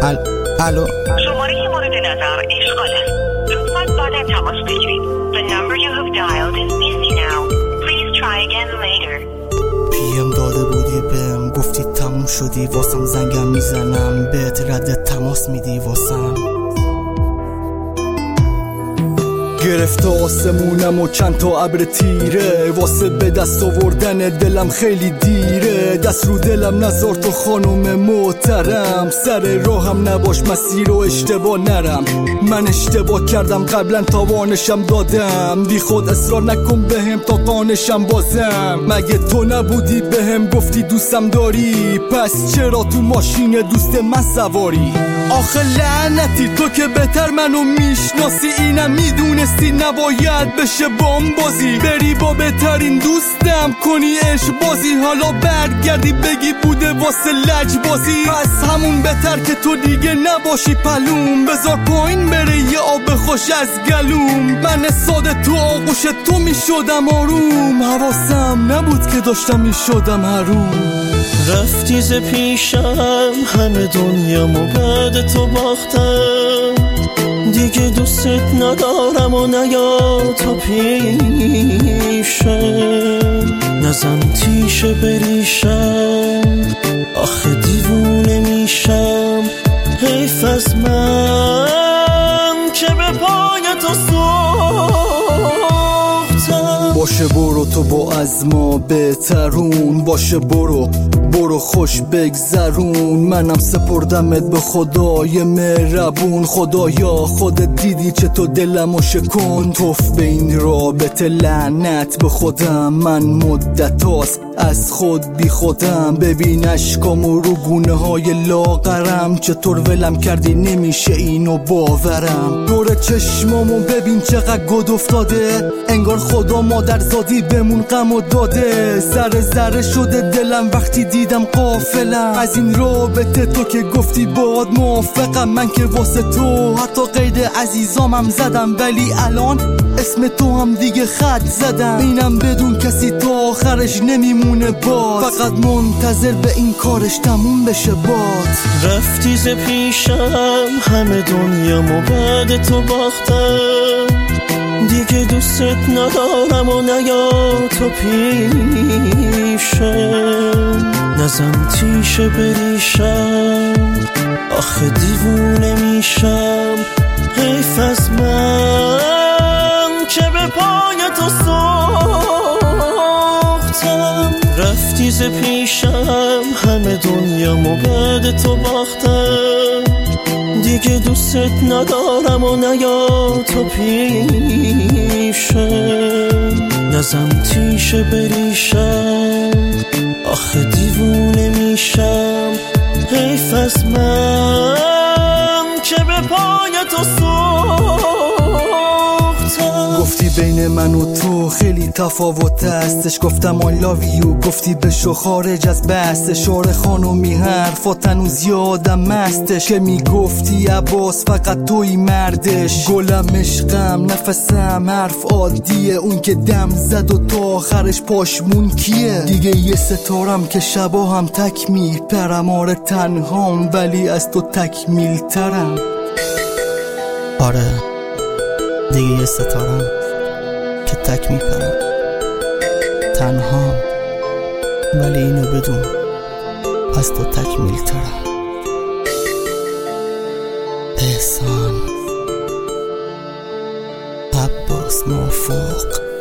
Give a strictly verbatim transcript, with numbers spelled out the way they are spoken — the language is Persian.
ال... الو شماره مورد نظر اشغال است. لطفاً بعد تماس بگیرید. The number you have dialed is busy now. Please try again later. پیم داده بودی بهم، گفتی تموم شدی واسم، زنگم میزنم بهت رد تماس میدی واسم. گرفته آسمونم و چند تا ابر تیره، واسه به دست آوردن دلم خیلی دیره. دست رو دلم نذار تو خانم محترم، سر راهم نباش مسیر و اشتباه نرم. من اشتباه کردم قبلا تاوانشم دادم، بی خود اصرار نکن بهم تا قانشم بازم. مگه تو نبودی بهم گفتی دوستم داری، پس چرا تو ماشین دوست من سواری؟ آخه لعنتی تو که بهتر منو میشناسی، اینم میدونستی نباید بشه بام بازی. بری با بهترین دوستم کنی عشق بازی، حالا برگردی بگی بوده واسه لج بازی. پس همون بهتر که تو دیگه نباشی پلوم، بذار پایین بره یه آب خوش از گلوم. من ساده تو آغوش تو میشدم آروم، حواسم نبود که داشتم میشدم حروم. رفتی ز پیشم همه دنیامو بعد تو باختم، دیگه دوست ندارم و نیا تو پیشم. نزن تیشه بریشم آخه دیوونه میشم، حیف از من که به پای تو سوختم. باشه برو تو با از ما بهترون، باشه برو برو خوش بگذرون. منم سپردمت به خدای مهربون، خدایا خودت دیدی چه تو دلمو شکن. توف به این رابطه لعنت به خودم، من مدت هاست از خود بی خودم. ببین اشکامو رو گونه های لاغرم، چطور ولم کردی نمیشه اینو باورم. دور چشمامو ببین چقدر گد افتاده، انگار خدا مادر زادی بمون غمو داده. ذره ذره شده دلم وقتی دیدم غافلم از این رابطه. تو که گفتی باد موافقم، من که واسه تو حتی قید عزیزامم زدم، ولی الان اسم تو هم دیگه خط زدم. اینم بدون کسی تا آخرش نمیمونه باد، فقط منتظر به این کارش تموم بشه باد. رفتی ز پیشم همه دنیامو بعد تو باختم، دیگه دوست ندارم و نیا تو پیشم. نزن تیشه بریشم آخه دیوونه میشم، حیف از من که به پای تو سوختم. رفتی ز پیشم همه دنیامو بعد تو باختم، دیگه دوست ندارم و نیا تو پیشم. نزن تیشه بریشم آخه دیوونه میشم، حیف از من که به پای تو سوختم. گفتی بین من و تو خیلی تفاوت هستش، گفتم I love you، گفتی بشو خارج از بحث. شعر خانومی حرفات هنوز یادم مستش، که میگفتی عباس فقط توی مردش. گلم عشقم نفسم حرف عادیه، اون که دم زد و تا آخرش پاشمون کیه؟ دیگه یه ستارم که شبا هم تک میپرم، آره تنهام ولی از تو تکمیل ترم. آره دیگه یه ستارم که تک میپرم، تنهام ولی اینو بدون از تو تکمیل ترم. احسان عباس موفق.